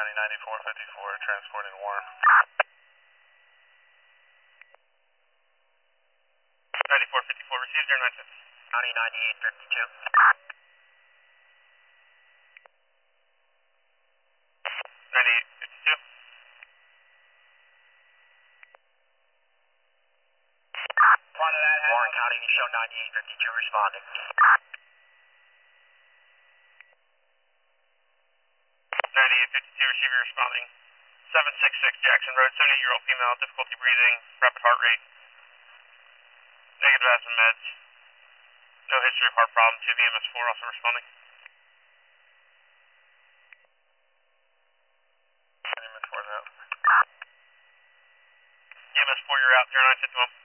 County 9454, transporting Warren. 9454, received 0950. County 9852. 9852. Part of that, Warren County, show 9852 responding. 9852, receiver responding. 766 Jackson Road, 70-year-old female, difficulty breathing, rapid heart rate, negative asthma meds, no history of heart problems. You have EMS4 also responding. EMS4 is out. EMS4, you're out, 0951.